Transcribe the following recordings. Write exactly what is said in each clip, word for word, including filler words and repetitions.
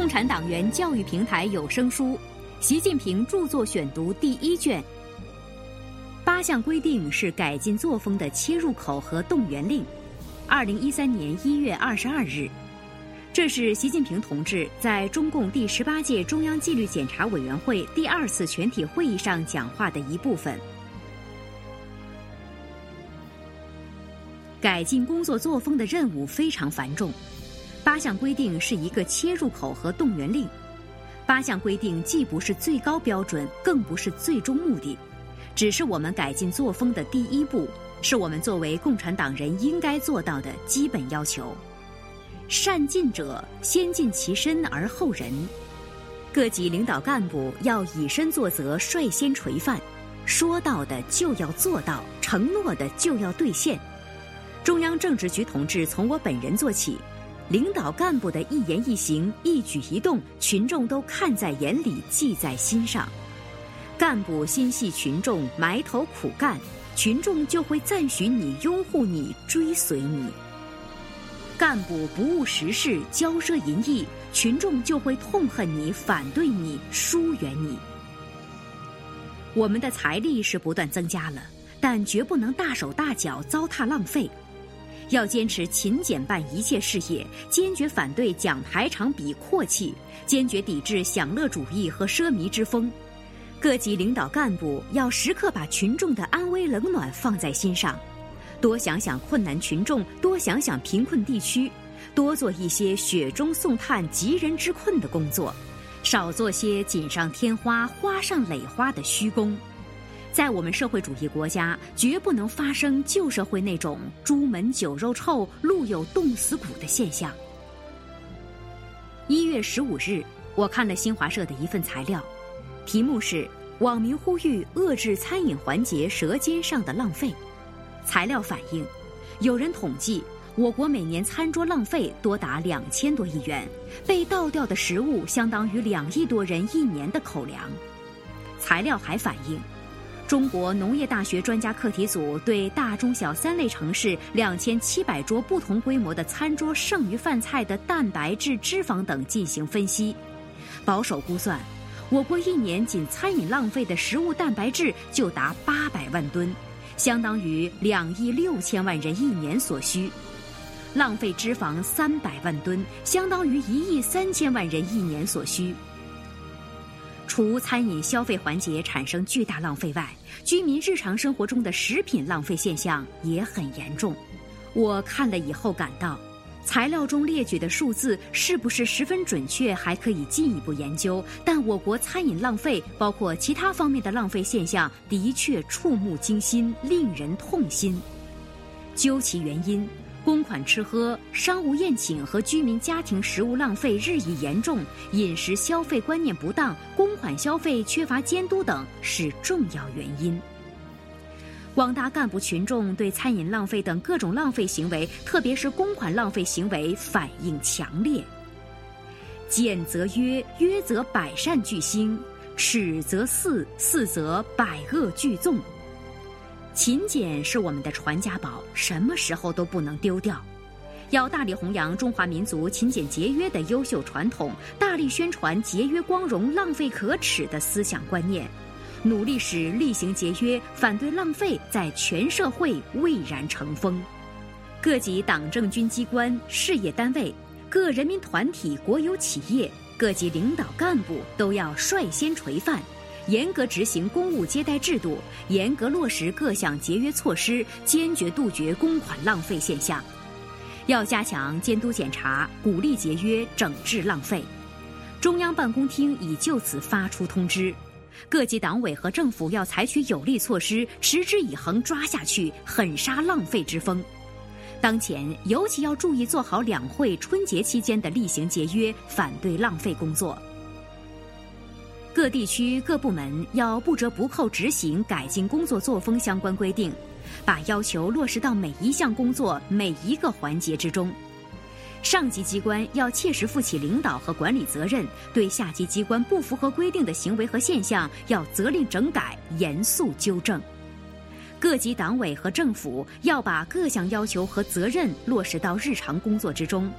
共产党员教育平台有声书《习近平著作选读》第一卷。八项规定是改进作风的切入口和动员令。二零一三年一月二十二日，这是习近平同志在中共第十八届中央纪律检查委员会第二次全体会议上讲话的一部分。改进工作作风的任务非常繁重，八项规定是一个切入口和动员令。八项规定既不是最高标准，更不是最终目的，只是我们改进作风的第一步，是我们作为共产党人应该做到的基本要求。善尽者，先尽其身而后人。各级领导干部要以身作则，率先垂范，说到的就要做到，承诺的就要兑现。中央政治局同志从我本人做起，领导干部的一言一行、一举一动，群众都看在眼里，记在心上。干部心系群众，埋头苦干，群众就会赞许你、拥护你、追随你。干部不务实事、骄奢淫逸，群众就会痛恨你、反对你、疏远你。我们的财力是不断增加了，但绝不能大手大脚、糟蹋浪费。要坚持勤俭办一切事业，坚决反对讲排场比阔气，坚决抵制享乐主义和奢靡之风。各级领导干部要时刻把群众的安危冷暖放在心上，多想想困难群众，多想想贫困地区，多做一些雪中送炭急人之困的工作，少做些锦上添花花上垒花的虚功。在我们社会主义国家，绝不能发生旧社会那种朱门酒肉臭，路有冻死骨的现象。一月十五日，我看了新华社的一份材料，题目是网民呼吁遏制餐饮环节舌尖上的浪费。材料反映，有人统计，我国每年餐桌浪费多达两千多亿元，被倒掉的食物相当于两亿多人一年的口粮。材料还反映，中国农业大学专家课题组对大中小三类城市两千七百桌不同规模的餐桌剩余饭菜的蛋白质、脂肪等进行分析，保守估算，我国一年仅餐饮浪费的食物蛋白质就达八百万吨，相当于两亿六千万人一年所需；浪费脂肪三百万吨，相当于一亿三千万人一年所需。除餐饮消费环节产生巨大浪费外，居民日常生活中的食品浪费现象也很严重。我看了以后感到，材料中列举的数字是不是十分准确，还可以进一步研究，但我国餐饮浪费包括其他方面的浪费现象的确触目惊心，令人痛心。究其原因，公款吃喝、商务宴请和居民家庭食物浪费日益严重，饮食消费观念不当，公款消费缺乏监督等是重要原因。广大干部群众对餐饮浪费等各种浪费行为，特别是公款浪费行为反应强烈。俭则约，约则百善俱兴；耻则肆，肆则百恶俱纵。勤俭是我们的传家宝，什么时候都不能丢掉。要大力弘扬中华民族勤俭节约的优秀传统，大力宣传节约光荣、浪费可耻的思想观念，努力使厉行节约、反对浪费在全社会蔚然成风。各级党政军机关、事业单位、各人民团体、国有企业、各级领导干部都要率先垂范，严格执行公务接待制度，严格落实各项节约措施，坚决杜绝公款浪费现象。要加强监督检查，鼓励节约，整治浪费。中央办公厅已就此发出通知，各级党委和政府要采取有力措施，持之以恒抓下去，狠杀浪费之风。当前尤其要注意做好两会、春节期间的厉行节约、反对浪费工作。各地区各部门要不折不扣执行改进工作作风相关规定，把要求落实到每一项工作、每一个环节之中。上级机关要切实负起领导和管理责任，对下级机关不符合规定的行为和现象要责令整改，严肃纠正。各级党委和政府要把各项要求和责任落实到日常工作之中，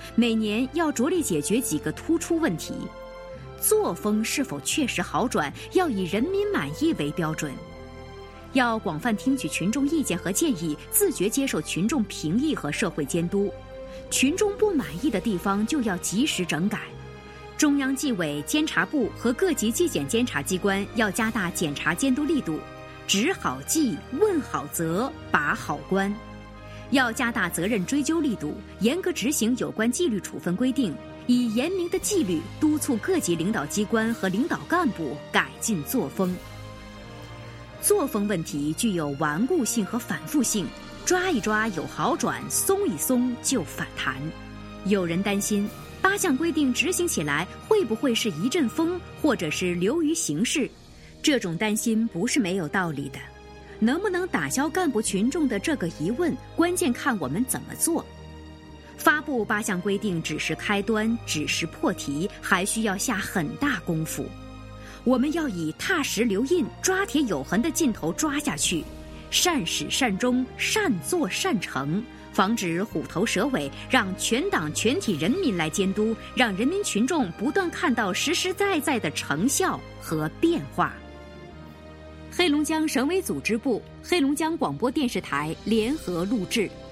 每年要着力解决几个突出问题：作风是否确实好转，要以人民满意为标准；要广泛听取群众意见和建议，自觉接受群众评议和社会监督；群众不满意的地方就要及时整改。中央纪委监察部和各级纪检监察机关要加大检查监督力度，执好纪，问好责，把好关。要加大责任追究力度，严格执行有关纪律处分规定，以严明的纪律督促各级领导机关和领导干部改进作风。作风问题具有顽固性和反复性，抓一抓有好转，松一松就反弹。有人担心八项规定执行起来会不会是一阵风，或者是流于形式？这种担心不是没有道理的。能不能打消干部群众的这个疑问，关键看我们怎么做。发布八项规定只是开端，只是破题，还需要下很大功夫。我们要以踏实留印、抓铁有痕的劲头抓下去，善始善终，善作善成，防止虎头蛇尾，让全党全体人民来监督，让人民群众不断看到实实在在的成效和变化。黑龙江省委组织部、黑龙江广播电视台联合录制。